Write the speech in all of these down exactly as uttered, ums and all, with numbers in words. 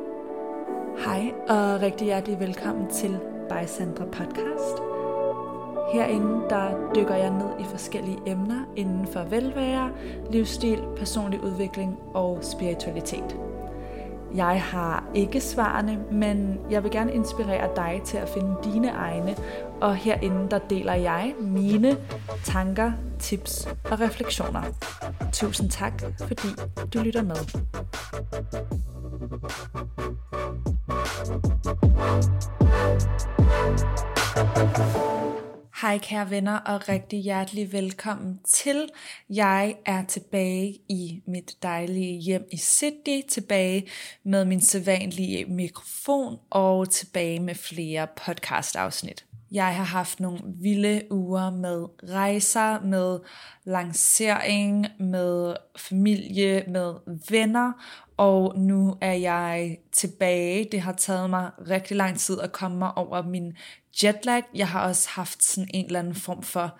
Hej og rigtig hjertelig velkommen til By Sandra Podcast. Herinde der dykker jeg ned i forskellige emner inden for velvære, livsstil, personlig udvikling og spiritualitet. Jeg har ikke svarene, men jeg vil gerne inspirere dig til at finde dine egne, og herinde der deler jeg mine tanker, tips og refleksioner. Tusind tak, fordi du lytter med. Hej kære venner og rigtig hjertelig velkommen til. Jeg er tilbage i mit dejlige hjem i Sydney, tilbage med min sædvanlige mikrofon og tilbage med flere podcast-afsnit. Jeg har haft nogle vilde uger med rejser, med lancering, med familie, med venner, og nu er jeg tilbage. Det har taget mig rigtig lang tid at komme mig over min jetlag. Jeg har også haft sådan en eller anden form for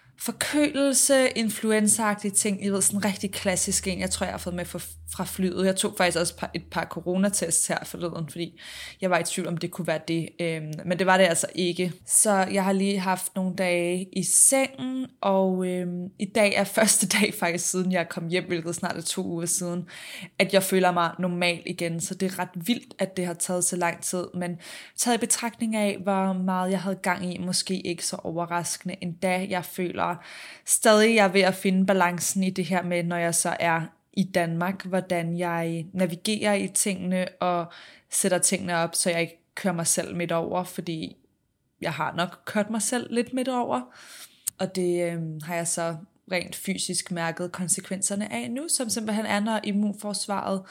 forkølelse, influenza-agtige ting. I ved, sådan en rigtig klassisk en, jeg tror, jeg har fået med fra flyet. Jeg tog faktisk også et par coronatests her forleden, fordi jeg var i tvivl om, det kunne være det. Men det var det altså ikke. Så jeg har lige haft nogle dage i sengen, og øhm, i dag er første dag faktisk siden jeg kom hjem, hvilket snart er to uger siden, at jeg føler mig normal igen. Så det er ret vildt, at det har taget så lang tid. Men taget i betragtning af, hvor meget jeg havde gang i, måske ikke så overraskende endda. Jeg føler stadig, jeg er ved at finde balancen i det her med, når jeg så er i Danmark, hvordan jeg navigerer i tingene og sætter tingene op, så jeg ikke kører mig selv midt over, fordi jeg har nok kørt mig selv lidt midt over, og det øh, har jeg så rent fysisk mærket konsekvenserne af nu, som simpelthen er, når immunforsvaret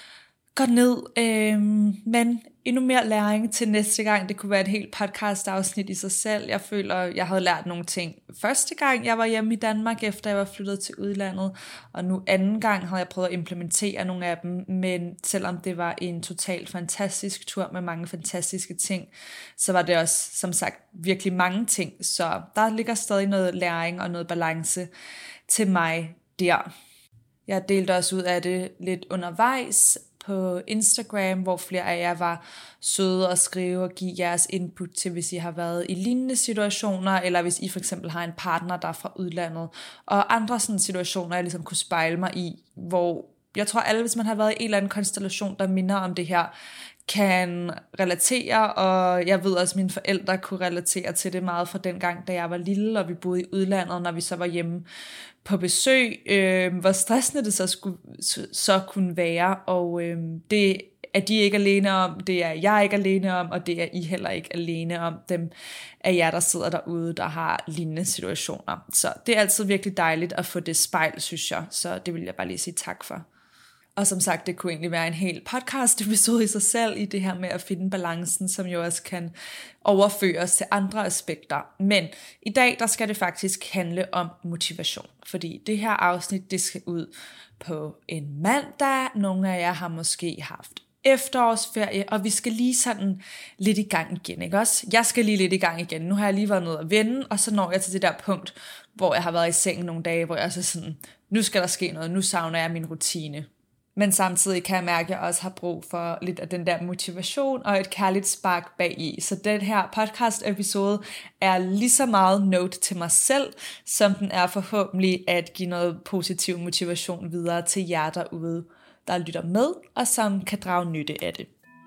går ned, øh, men endnu mere læring til næste gang. Det kunne være et helt podcast afsnit i sig selv. Jeg føler, jeg havde lært nogle ting første gang, jeg var hjemme i Danmark, efter jeg var flyttet til udlandet, og nu anden gang havde jeg prøvet at implementere nogle af dem, men selvom det var en totalt fantastisk tur med mange fantastiske ting, så var det også, som sagt, virkelig mange ting, så der ligger stadig noget læring og noget balance til mig der. Jeg delte også ud af det lidt undervejs på Instagram, hvor flere af jer var søde og skrive og give jeres input til, hvis I har været i lignende situationer, eller hvis I for eksempel har en partner, der er fra udlandet, og andre sådan situationer, jeg ligesom kunne spejle mig i, hvor jeg tror alle, hvis man har været i en eller anden konstellation, der minder om det her, kan relatere, og jeg ved også, at mine forældre kunne relatere til det meget fra den gang, da jeg var lille, og vi boede i udlandet, når vi så var hjemme på besøg, øh, hvor stressende det så, skulle, så kunne være, og øh, det er de ikke alene om, det er jeg ikke alene om, og det er I heller ikke alene om, dem af jer, der sidder derude, der har lignende situationer. Så det er altid virkelig dejligt at få det spejl, synes jeg, så det vil jeg bare lige sige tak for. Og som sagt, det kunne egentlig være en hel podcast episode i sig selv, i det her med at finde balancen, som jo også kan overføres til andre aspekter. Men i dag, der skal det faktisk handle om motivation, fordi det her afsnit, det skal ud på en mandag. Nogle af jer har måske haft efterårsferie, og vi skal lige sådan lidt i gang igen, ikke også? Jeg skal lige lidt i gang igen. Nu har jeg lige været nede at vende, og så når jeg til det der punkt, hvor jeg har været i sengen nogle dage, hvor jeg så sådan, nu skal der ske noget, nu savner jeg min rutine. Men samtidig kan jeg mærke, at jeg også har brug for lidt af den der motivation og et kærligt spark bag i. Så den her podcast episode er lige så meget note til mig selv, som den er forhåbentlig at give noget positiv motivation videre til jer derude, der lytter med og som kan drage nytte af det.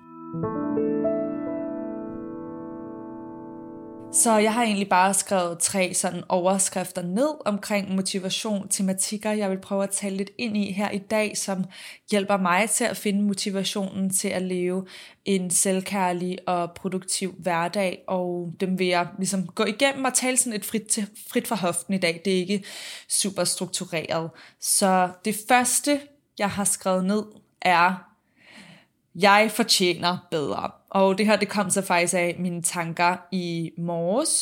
Så jeg har egentlig bare skrevet tre sådan overskrifter ned omkring motivation, tematikker, jeg vil prøve at tale lidt ind i her i dag, som hjælper mig til at finde motivationen til at leve en selvkærlig og produktiv hverdag, og dem vil jeg ligesom gå igennem og tale sådan lidt frit, til, frit fra hoften i dag. Det er ikke super struktureret. Så det første, jeg har skrevet ned, er: jeg fortjener bedre. Og det her, det kom så faktisk af mine tanker i morges,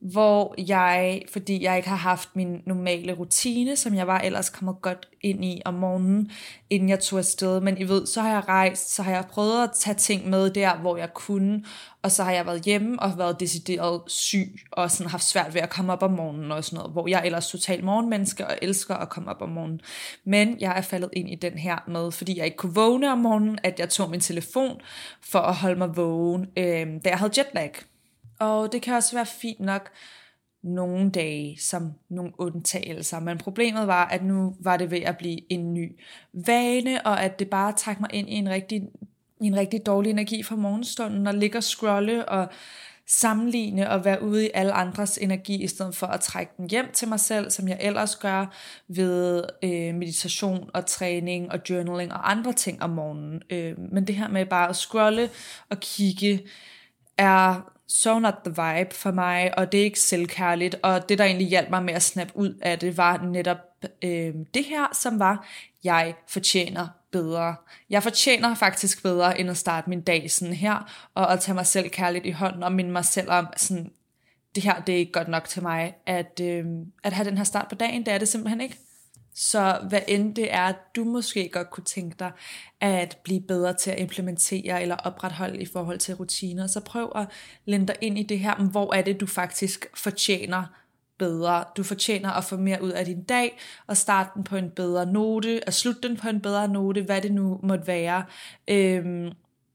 hvor jeg, fordi jeg ikke har haft min normale rutine, som jeg var ellers kommet godt ind i om morgenen, inden jeg tog afsted. Men I ved, så har jeg rejst, så har jeg prøvet at tage ting med der, hvor jeg kunne, og så har jeg været hjemme og været decideret syg, og sådan haft svært ved at komme op om morgenen og sådan noget, hvor jeg er ellers totalt morgenmenneske og elsker at komme op om morgenen. Men jeg er faldet ind i den her med, fordi jeg ikke kunne vågne om morgenen, at jeg tog min telefon for at holde mig vågen, øh, da jeg havde jetlag. Og det kan også være fint nok nogle dage som nogle undtagelser, men problemet var, at nu var det ved at blive en ny vane, og at det bare trak mig ind i en rigtig, i en rigtig dårlig energi fra morgenstunden, og ligge og scrolle og sammenligne og være ude i alle andres energi, i stedet for at trække den hjem til mig selv, som jeg ellers gør ved øh, meditation og træning og journaling og andre ting om morgenen. Øh, men det her med bare at scrolle og kigge er so not the vibe for mig, og det er ikke selvkærligt, og det der egentlig hjalp mig med at snappe ud af det, var netop øh, det her, som var, jeg fortjener bedre. Jeg fortjener faktisk bedre, end at starte min dag sådan her, og at tage mig selv kærligt i hånden, og minde mig selv om, sådan, det her, det er ikke godt nok til mig, at, øh, at have den her start på dagen, det er det simpelthen ikke. Så hvad end det er, du måske godt kunne tænke dig at blive bedre til at implementere eller opretholde i forhold til rutiner, så prøv at lande dig ind i det her, hvor er det, du faktisk fortjener bedre. Du fortjener at få mere ud af din dag, og starte den på en bedre note, og slutte den på en bedre note, hvad det nu måtte være. Øhm,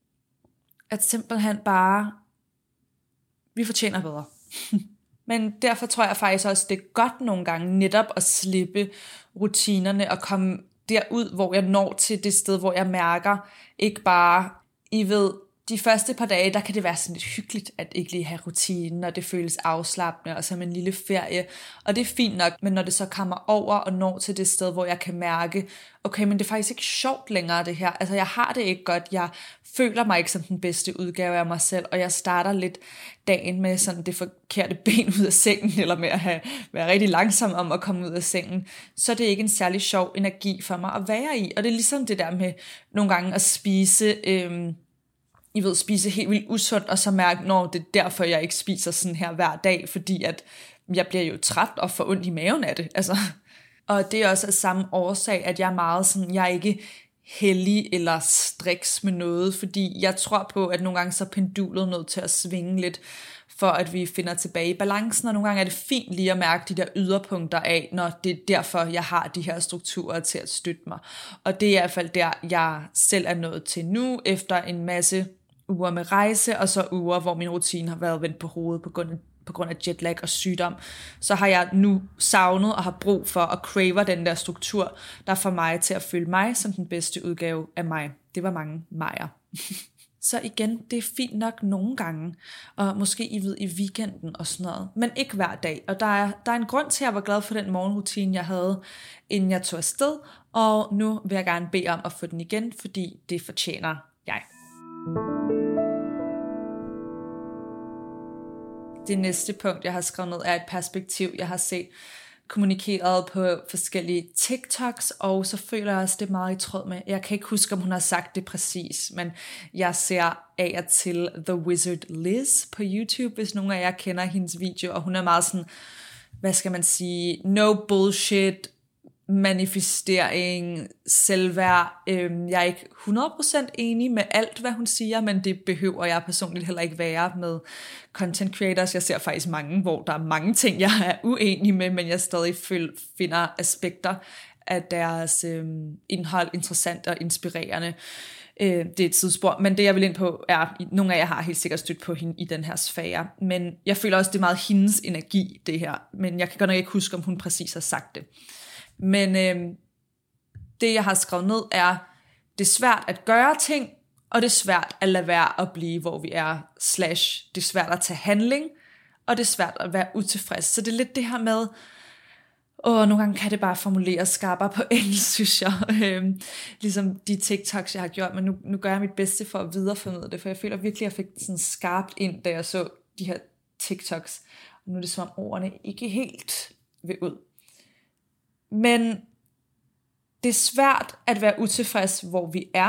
at simpelthen bare, vi fortjener bedre. Men derfor tror jeg faktisk også, det er godt nogle gange netop at slippe rutinerne og komme derud, hvor jeg når til det sted, hvor jeg mærker, ikke bare, I ved, de første par dage, der kan det være sådan lidt hyggeligt, at ikke lige have rutinen, og det føles afslappende, og som en lille ferie, og det er fint nok, men når det så kommer over og når til det sted, hvor jeg kan mærke, okay, men det er faktisk ikke sjovt længere det her, altså jeg har det ikke godt, jeg føler mig ikke som den bedste udgave af mig selv, og jeg starter lidt dagen med sådan det forkerte ben ud af sengen, eller med at have, være rigtig langsom om at komme ud af sengen, så det er ikke en særlig sjov energi for mig at være i, og det er ligesom det der med nogle gange at spise, øhm, I ved, spise helt vildt usundt, og så mærke, når det er derfor, jeg ikke spiser sådan her hver dag, fordi at jeg bliver jo træt og får ondt i maven af det. Altså. Og det er også af samme årsag, at jeg er meget sådan, jeg er ikke hellig eller striks med noget, fordi jeg tror på, at nogle gange så er pendulet nødt til at svinge lidt, for at vi finder tilbage i balancen, og nogle gange er det fint lige at mærke de der yderpunkter af, når det er derfor, jeg har de her strukturer til at støtte mig. Og det er i hvert fald der, jeg selv er nået til nu, efter en masse uger med rejse, og så uger, hvor min rutine har været vendt på hovedet på grund af, på grund af jetlag og sygdom, så har jeg nu savnet og har brug for at crave den der struktur, der får mig til at føle mig som den bedste udgave af mig. Det var mange mejer. Så igen, det er fint nok nogle gange, og måske I ved i weekenden og sådan noget, men ikke hver dag. Og der er, der er en grund til, at jeg var glad for den morgenrutine, jeg havde, inden jeg tog afsted, og nu vil jeg gerne bede om at få den igen, fordi det fortjener jeg. Det næste punkt, jeg har skrevet ned, er et perspektiv, jeg har set kommunikeret på forskellige TikToks, og så føler jeg også, det er meget i tråd med. Jeg kan ikke huske, om hun har sagt det præcis, men jeg ser af og til The Wizard Liz på YouTube, hvis nogen af jer kender hendes video, og hun er meget sådan, hvad skal man sige, no bullshit, manifestering, selvværd. Øhm, jeg er ikke hundrede procent enig med alt, hvad hun siger, men det behøver jeg personligt heller ikke være med content creators. Jeg ser faktisk mange, hvor der er mange ting, jeg er uenig med, men jeg stadig finder aspekter af deres øhm, indhold interessant og inspirerende. Øh, det er et sidespor, men det jeg vil ind på er, nogle af jer har helt sikkert stødt på hende i den her sfære, men jeg føler også, det er meget hendes energi, det her, men jeg kan godt nok ikke huske, om hun præcis har sagt det. Men øh, det jeg har skrevet ned er, det er svært at gøre ting, og det er svært at lade være at blive, hvor vi er, slash, det er svært at tage handling, og det er svært at være utilfreds. Så det er lidt det her med, åh, nogle gange kan det bare formuleres skarpere på engelsk, synes jeg. Øhm, ligesom de TikToks, jeg har gjort, men nu, nu gør jeg mit bedste for at videreformidle det, for jeg føler virkelig, at jeg fik det sådan skarpt ind, da jeg så de her TikToks. Og nu er det som om ordene ikke helt vil ud. Men det er svært at være utilfreds, hvor vi er,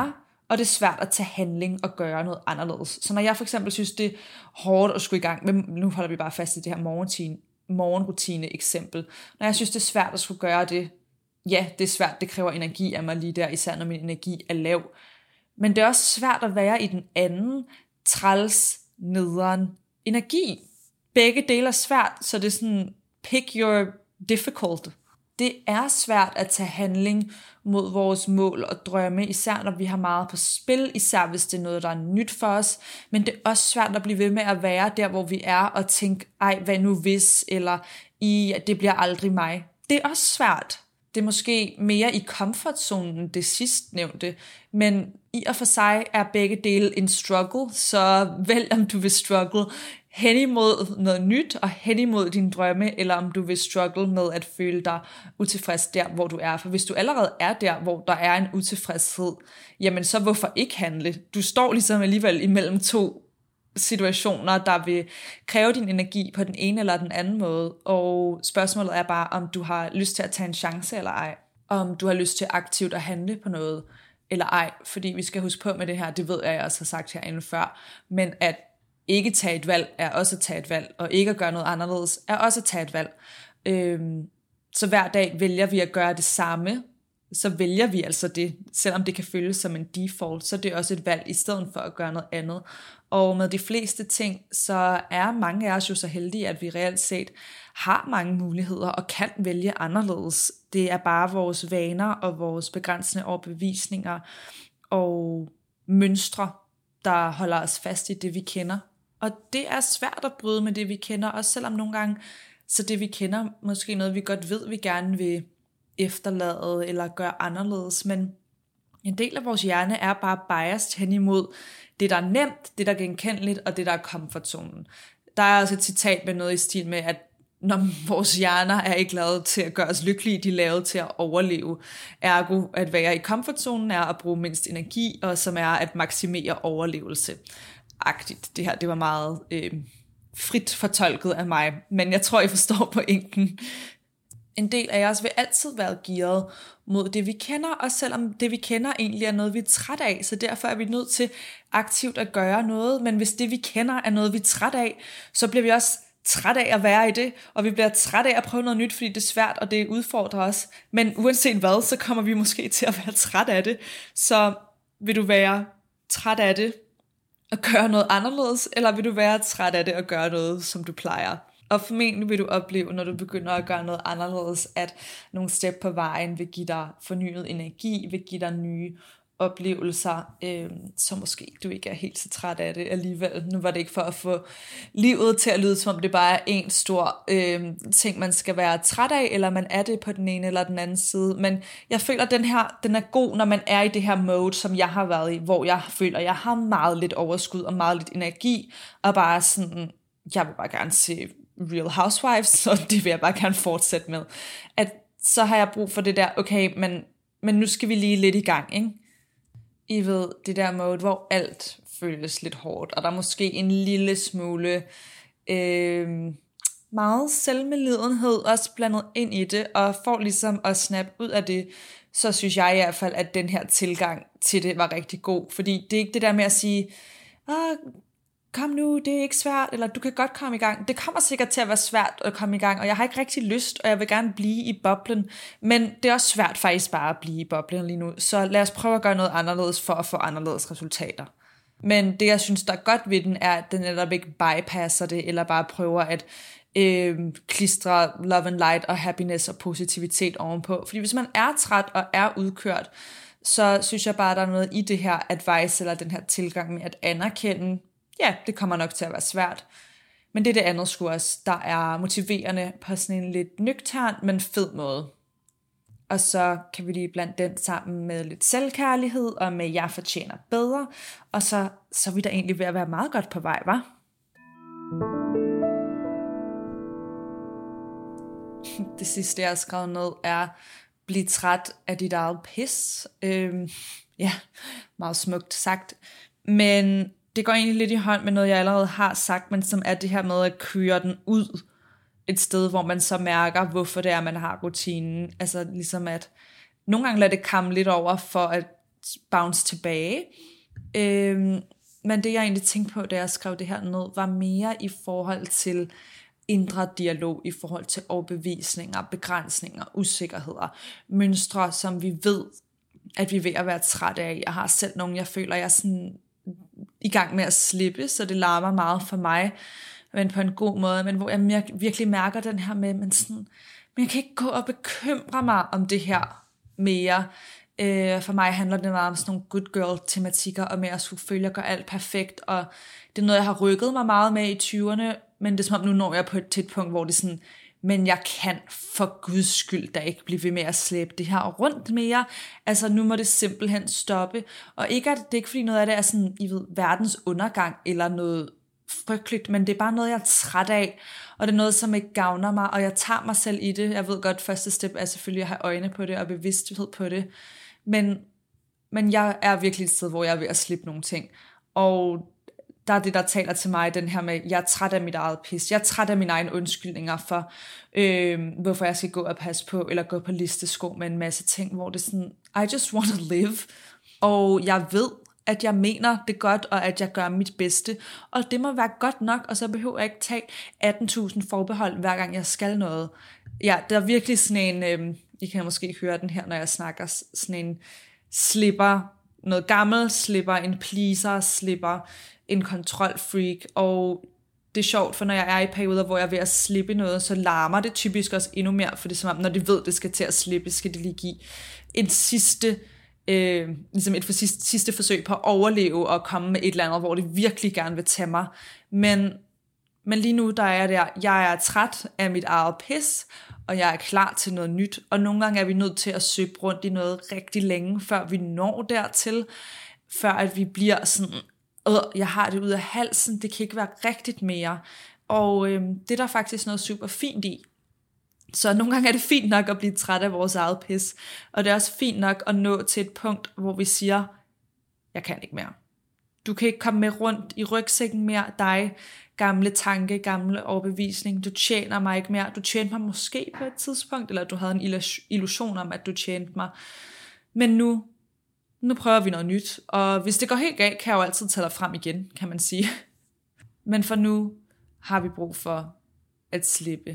og det er svært at tage handling og gøre noget anderledes. Så når jeg for eksempel synes, det er hårdt at skulle i gang med, nu holder vi bare fast i det her morgenrutine, morgenrutine eksempel, når jeg synes, det er svært at skulle gøre det, ja, det er svært, det kræver energi af mig lige der, især når min energi er lav, men det er også svært at være i den anden træls, nederen energi. Begge dele er svært, så det er sådan, pick your difficult. Det er svært at tage handling mod vores mål og drømme, især når vi har meget på spil, især hvis det er noget, der er nyt for os, men det er også svært at blive ved med at være der, hvor vi er, og tænke, ej, hvad nu hvis, eller i, det bliver aldrig mig. Det er også svært. Det er måske mere i comfortzonen, det sidst nævnte, men i og for sig er begge dele en struggle, så vælg om du vil struggle hen imod noget nyt, og hen imod dine drømme, eller om du vil struggle med at føle dig utilfreds der, hvor du er. For hvis du allerede er der, hvor der er en utilfredshed, jamen så hvorfor ikke handle? Du står ligesom alligevel imellem to situationer, der vil kræve din energi på den ene eller den anden måde, og spørgsmålet er bare, om du har lyst til at tage en chance eller ej, om du har lyst til aktivt at handle på noget eller ej, fordi vi skal huske på med det her, det ved jeg, jeg også har sagt herinde før, men at ikke tage et valg er også at tage et valg, og ikke at gøre noget anderledes er også at tage et valg. Øhm, så hver dag vælger vi at gøre det samme, så vælger vi altså det, selvom det kan føles som en default, så det er også et valg i stedet for at gøre noget andet. Og med de fleste ting, så er mange af os jo så heldige, at vi reelt set har mange muligheder og kan vælge anderledes. Det er bare vores vaner og vores begrænsende overbevisninger og mønstre, der holder os fast i det, vi kender. Og det er svært at bryde med det, vi kender, også selvom nogle gange, så det vi kender, måske noget, vi godt ved, vi gerne vil efterlade eller gøre anderledes, men en del af vores hjerne er bare biased hen imod det, der er nemt, det, der er genkendeligt, og det, der er comfortzonen. Der er også et citat med noget i stil med, at når vores hjerner er ikke lavet til at gøre os lykkelige, de er lavet til at overleve. Ergo, at være i comfortzonen er at bruge mindst energi, og som er at maksimere overlevelse. Agtigt. Det her, det var meget øh, frit fortolket af mig, men jeg tror, I forstår pointen. En del af os vil altid være gearet mod det, vi kender, og selvom det, vi kender, egentlig er noget, vi er træt af, så derfor er vi nødt til aktivt at gøre noget, men hvis det, vi kender, er noget, vi er træt af, så bliver vi også træt af at være i det, og vi bliver træt af at prøve noget nyt, fordi det er svært, og det udfordrer os. Men uanset hvad, så kommer vi måske til at være træt af det. Så vil du være træt af det og gøre noget anderledes, eller vil du være træt af det og gøre noget, som du plejer? Og formentlig vil du opleve, når du begynder at gøre noget anderledes, at nogle step på vejen vil give dig fornyet energi, vil give dig nye oplevelser, øh, så måske du ikke er helt så træt af det alligevel. Nu var det ikke for at få livet til at lyde, som om det bare er en stor øh, ting, man skal være træt af, eller man er det på den ene eller den anden side. Men jeg føler, at den her, den er god, når man er i det her mode, som jeg har været i, hvor jeg føler, at jeg har meget lidt overskud og meget lidt energi, og bare sådan, jeg vil bare gerne se Real Housewives, så det vil jeg bare gerne fortsætte med. At så har jeg brug for det der, okay, men, men nu skal vi lige lidt i gang, ikke? I ved, det der mode, hvor alt føles lidt hårdt, og der er måske en lille smule øh, meget selvmedlidenhed også blandet ind i det, og for ligesom at snappe ud af det, så synes jeg i hvert fald, at den her tilgang til det var rigtig god, fordi det er ikke det der med at sige, ah, kom nu, det er ikke svært, eller du kan godt komme i gang. Det kommer sikkert til at være svært at komme i gang, og jeg har ikke rigtig lyst, og jeg vil gerne blive i boblen, men det er også svært faktisk bare at blive i boblen lige nu, så lad os prøve at gøre noget anderledes for at få anderledes resultater. Men det, jeg synes, der er godt ved den, er, at den netop ikke bypasser det, eller bare prøver at øh, klistre love and light og happiness og positivitet ovenpå. Fordi hvis man er træt og er udkørt, så synes jeg bare, der er noget i det her advice, eller den her tilgang med at anerkende, ja, det kommer nok til at være svært. Men det er det andet sgu også, der er motiverende på sådan en lidt nøgtern, men fed måde. Og så kan vi lige blande den sammen med lidt selvkærlighed, og med jeg fortjener bedre. Og så, så er vi da egentlig ved at være meget godt på vej, hva'? Det sidste, jeg har skrevet ned, er bliv træt af dit eget pis. Øhm, ja, meget smukt sagt. Men det går egentlig lidt i hånd med noget, jeg allerede har sagt, men som er det her med at køre den ud et sted, hvor man så mærker, hvorfor det er, man har rutinen. Altså ligesom at nogle gange lader det kamme lidt over, for at bounce tilbage. Øhm, men det jeg egentlig tænkte på, da jeg skrev det her ned, var mere i forhold til indre dialog, i forhold til overbevisninger, begrænsninger, usikkerheder, mønstre, som vi ved, at vi er ved at være trætte af. Jeg har selv nogle, jeg føler, jeg er sådan i gang med at slippe, så det larmer meget for mig, men på en god måde, men hvor jeg virkelig mærker den her med, men, sådan, men jeg kan ikke gå og bekymre mig om det her mere. Øh, for mig handler det meget om sådan nogle good girl tematikker, og med at skulle følge og gøre alt perfekt, og det er noget, jeg har rykket mig meget med i tyverne, men det er som om nu når jeg på et, til et punkt, hvor det er sådan, men jeg kan for guds skyld da ikke blive ved med at slæbe det her rundt mere. Altså nu må det simpelthen stoppe. Og ikke at det er ikke fordi noget af det er sådan, I ved, verdens undergang eller noget frygteligt, men det er bare noget, jeg er træt af, og det er noget, som ikke gavner mig, og jeg tager mig selv i det. Jeg ved godt, første step er selvfølgelig at have øjne på det og bevidsthed på det, men, men jeg er virkelig et sted, hvor jeg er ved at slippe nogle ting. Og der er det, der taler til mig, den her med, jeg er træt af mit eget pis. Jeg er træt af mine egne undskyldninger for, øh, hvorfor jeg skal gå og passe på, eller gå på listesko med en masse ting, hvor det er sådan, I just want to live. Og jeg ved, at jeg mener det godt, og at jeg gør mit bedste. Og det må være godt nok, og så behøver jeg ikke tage atten tusind forbehold, hver gang jeg skal noget. Ja, der er virkelig sådan en, øh, I kan måske høre den her, når jeg snakker, sådan en slipper, noget gammel slipper, en pleaser slipper, en kontrolfreak, og det er sjovt, for når jeg er i perioder, hvor jeg er ved at slippe noget, så larmer det typisk også endnu mere, for det er som om, når de ved, det skal til at slippe, skal det lige give en sidste, øh, ligesom et for sidste, sidste forsøg på at overleve, og komme med et eller andet, hvor det virkelig gerne vil tage mig. Men, men lige nu, der er der, jeg er træt af mit eget pis, og jeg er klar til noget nyt, og nogle gange er vi nødt til at søge rundt i noget rigtig længe, før vi når dertil, før at vi bliver sådan, øh, jeg har det ud af halsen, det kan ikke være rigtigt mere, og øh, det er der faktisk noget super fint i. Så nogle gange er det fint nok at blive træt af vores eget pis, og det er også fint nok at nå til et punkt, hvor vi siger, jeg kan ikke mere. Du kan ikke komme med rundt i rygsækken mere, dig, gamle tanke, gamle overbevisning, du tjener mig ikke mere, du tjente mig måske på et tidspunkt, eller du havde en illusion om, at du tjente mig, men nu, nu prøver vi noget nyt, og hvis det går helt galt, kan jeg jo altid tage dig frem igen, kan man sige. Men for nu har vi brug for at slippe.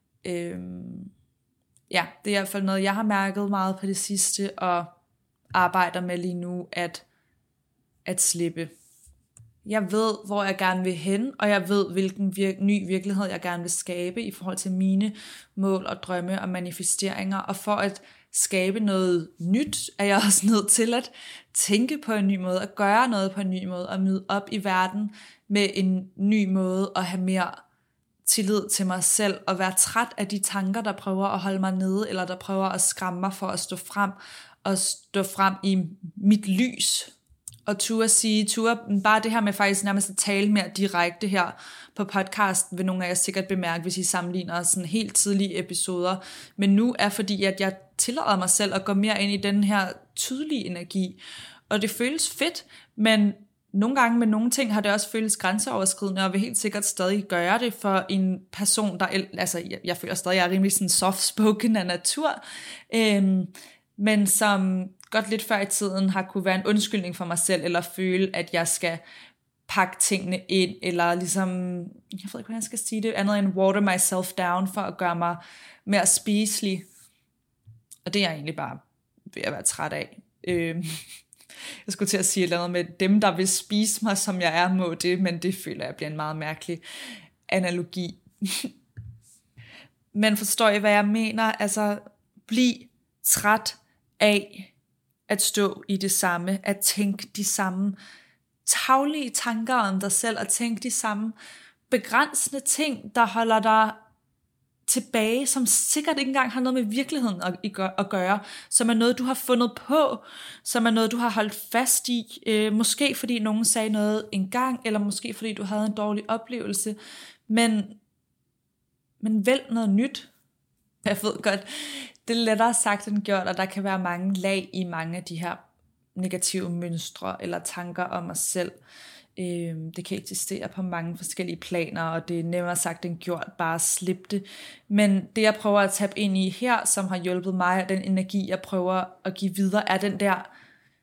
Øhm, ja, det er i hvert fald noget, jeg har mærket meget på det sidste, og arbejder med lige nu, at, at slippe. Jeg ved, hvor jeg gerne vil hen, og jeg ved, hvilken vir- ny virkelighed jeg gerne vil skabe i forhold til mine mål og drømme og manifesteringer. Og for at skabe noget nyt, er jeg også nødt til at tænke på en ny måde, at gøre noget på en ny måde, og møde op i verden med en ny måde, og have mere tillid til mig selv, og være træt af de tanker, der prøver at holde mig nede, eller der prøver at skræmme mig for at stå frem, og stå frem i mit lys. Og turde sige, turde, bare det her med faktisk nærmest at tale mere direkte her på podcast, vil nogle af jer sikkert bemærke, hvis I sammenligner sådan helt tidlige episoder. Men nu er fordi, at jeg tillader mig selv at gå mere ind i den her tydelige energi. Og det føles fedt, men nogle gange med nogle ting har det også føles grænseoverskridende, og vil helt sikkert stadig gøre det for en person, der, altså jeg, jeg føler stadig, at jeg er rimelig sådan soft-spoken af natur, øhm, men som godt lidt før i tiden har kunne være en undskyldning for mig selv, eller føle, at jeg skal pakke tingene ind, eller ligesom, jeg ved ikke, hvordan jeg skal sige det, andet end water myself down, for at gøre mig mere spiselig. Og det er jeg egentlig bare ved at være træt af. Øh, jeg skulle til at sige et eller andet med, dem der vil spise mig, som jeg er, må det, men det føler jeg bliver en meget mærkelig analogi. Men forstår I, hvad jeg mener? Altså, bliv træt af at stå i det samme, at tænke de samme taglige tanker om dig selv, at tænke de samme begrænsende ting, der holder dig tilbage, som sikkert ikke engang har noget med virkeligheden at gøre, som er noget, du har fundet på, som er noget, du har holdt fast i, øh, måske fordi nogen sagde noget engang, eller måske fordi du havde en dårlig oplevelse, men, men vælg noget nyt. Jeg ved godt, det er lettere sagt end gjort, og der kan være mange lag i mange af de her negative mønstre eller tanker om os selv. Det kan eksistere på mange forskellige planer, og det er nemmere sagt end gjort, bare slippe det. Men det jeg prøver at tabe ind i her, som har hjulpet mig, den energi jeg prøver at give videre, er den der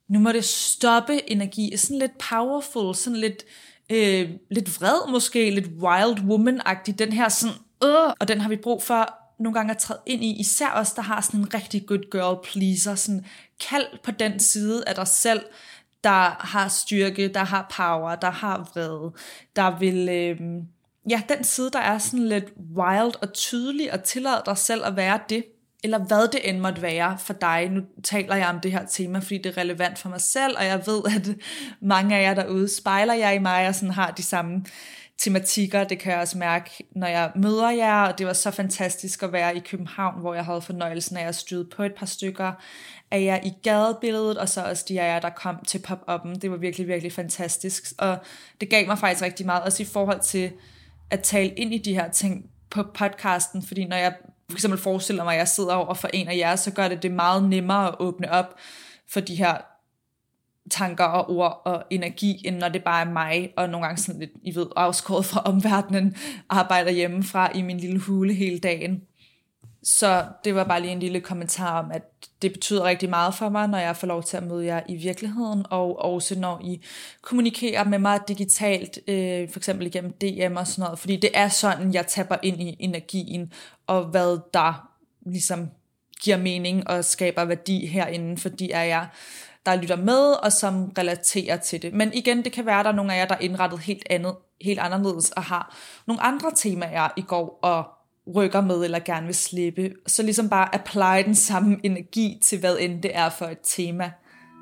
nu må det stoppe energi, sådan lidt powerful, sådan lidt, øh, lidt vred måske, lidt wild woman-agtig, den her sådan, øh, og den har vi brug for nogle gange at træde ind i, især os, der har sådan en rigtig good girl pleaser, sådan kald på den side af dig selv, der har styrke, der har power, der har vrede, der vil, øh, ja, den side, der er sådan lidt wild og tydelig, og tillader dig selv at være det, eller hvad det end måtte være for dig. Nu taler jeg om det her tema, fordi det er relevant for mig selv, og jeg ved, at mange af jer derude spejler jer i mig, og sådan har de samme tematikker. Det kan jeg også mærke, når jeg møder jer, og det var så fantastisk at være i København, hvor jeg havde fornøjelsen af at støde på et par stykker af jer i gadebilledet, og så også de af jer, der kom til pop-up'en. Det var virkelig, virkelig fantastisk, og det gav mig faktisk rigtig meget, også i forhold til at tale ind i de her ting på podcasten, fordi når jeg for eksempel forestiller mig, at jeg sidder over for en af jer, så gør det det meget nemmere at åbne op for de her tanker og ord og energi, end når det bare er mig, og nogle gange sådan lidt, I ved, afskåret fra omverdenen, arbejder hjemmefra i min lille hule hele dagen. Så det var bare lige en lille kommentar om, at det betyder rigtig meget for mig, når jeg får lov til at møde jer i virkeligheden, og også når I kommunikerer med mig digitalt, øh, for eksempel igennem D M og sådan noget, fordi det er sådan, jeg tapper ind i energien, og hvad der ligesom giver mening og skaber værdi herinde, fordi er jeg der lytter med, og som relaterer til det. Men igen, det kan være, at der er nogle af jer, der er indrettet helt andet, helt anderledes, og har nogle andre temaer i går, og rykker med, eller gerne vil slippe. Så ligesom bare apply den samme energi til, hvad end det er for et tema.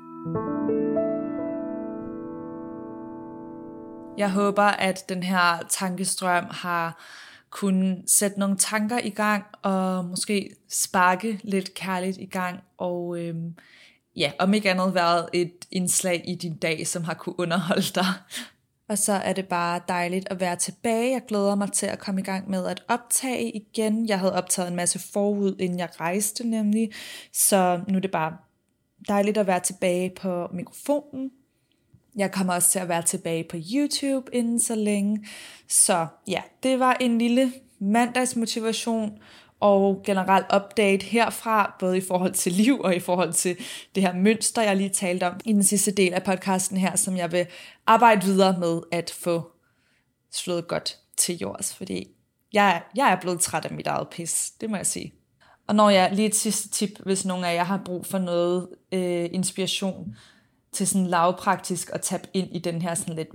Jeg håber, at den her tankestrøm har kunnet sætte nogle tanker i gang, og måske sparke lidt kærligt i gang, og øhm, ja, om ikke andet været et indslag i din dag, som har kunne underholde dig. Og så er det bare dejligt at være tilbage. Jeg glæder mig til at komme i gang med at optage igen. Jeg havde optaget en masse forud, inden jeg rejste nemlig. Så nu er det bare dejligt at være tilbage på mikrofonen. Jeg kommer også til at være tilbage på YouTube inden så længe. Så ja, det var en lille mandagsmotivation og generelt update herfra, både i forhold til liv og i forhold til det her mønster, jeg lige talte om i den sidste del af podcasten her, som jeg vil arbejde videre med at få slået godt til jords, fordi jeg, jeg er blevet træt af mit eget pis, det må jeg sige. Og når jeg lige et sidste tip, hvis nogen af jer har brug for noget øh, inspiration til sådan lavpraktisk at tabe ind i den her sådan lidt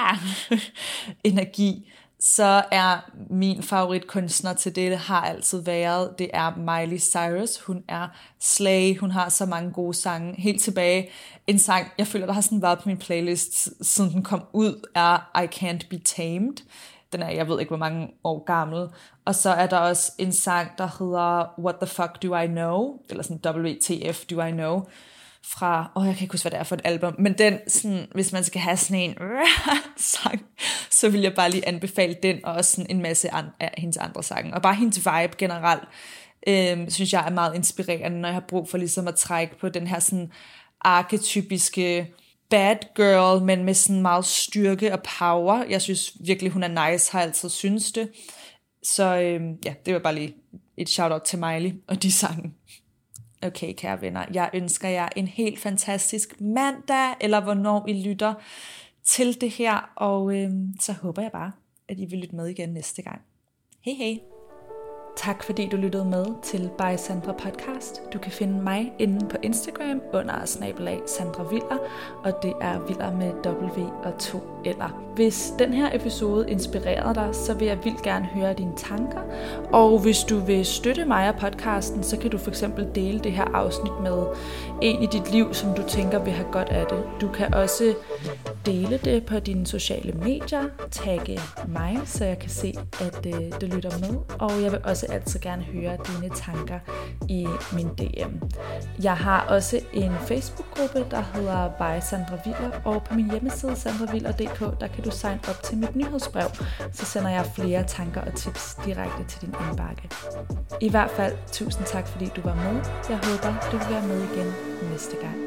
energi, så er min favoritkunstner til det, har altid været, det er Miley Cyrus. Hun er slay, hun har så mange gode sange. Helt tilbage, en sang, jeg føler, der har sådan været på min playlist, siden den kom ud, er I Can't Be Tamed. Den er, jeg ved ikke, hvor mange år gammel. Og så er der også en sang, der hedder What the Fuck Do I Know? Eller sådan W T F Do I Know? Fra, åh, jeg kan ikke huske, hvad det er for et album, men den, sådan, hvis man skal have sådan en sang, så vil jeg bare lige anbefale den, og også sådan en masse an- af hendes andre sange, og bare hendes vibe generelt, øh, synes jeg er meget inspirerende, når jeg har brug for ligesom at trække på den her sådan arketypiske bad girl, men med sådan meget styrke og power. Jeg synes virkelig, hun er nice, har altid synes det, så øh, ja, det var bare lige et shout-out til Miley og de sange. Okay, kære venner, jeg ønsker jer en helt fantastisk mandag, eller hvornår I lytter til det her, og øh, så håber jeg bare, at I vil lytte med igen næste gang. Hej hej! Tak fordi du lyttede med til By Sandra Podcast. Du kan finde mig inde på Instagram under snabelag Sandra Viller, og det er Viller med W og to L'er. Hvis den her episode inspirerede dig, så vil jeg vildt gerne høre dine tanker. Og hvis du vil støtte mig og podcasten, så kan du for eksempel dele det her afsnit med en i dit liv, som du tænker vil have godt af det. Du kan også dele det på dine sociale medier, tagge mig, så jeg kan se, at øh, det lytter med. Og jeg vil også altid gerne høre dine tanker i min D M. Jeg har også en Facebook-gruppe, der hedder By Sandra Viller, og på min hjemmeside sandra viller punktum d k, der kan du signe op til mit nyhedsbrev, så sender jeg flere tanker og tips direkte til din indbakke. I hvert fald, tusind tak fordi du var med. Jeg håber, du vil være med igen næste gang.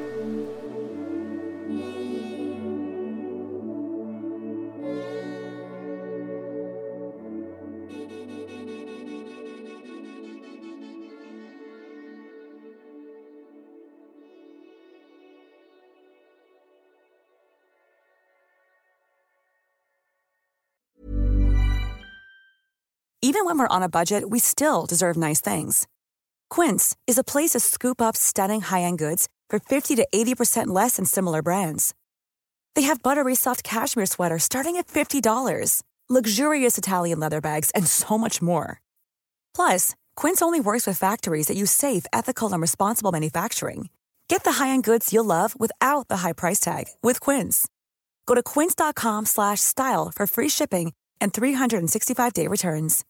Even when we're on a budget, we still deserve nice things. Quince is a place to scoop up stunning high-end goods for fifty to eighty percent less than similar brands. They have buttery soft cashmere sweaters starting at fifty dollars, luxurious Italian leather bags, and so much more. Plus, Quince only works with factories that use safe, ethical, and responsible manufacturing. Get the high-end goods you'll love without the high price tag with Quince. Go to quince.com slash style for free shipping and three sixty-five day returns.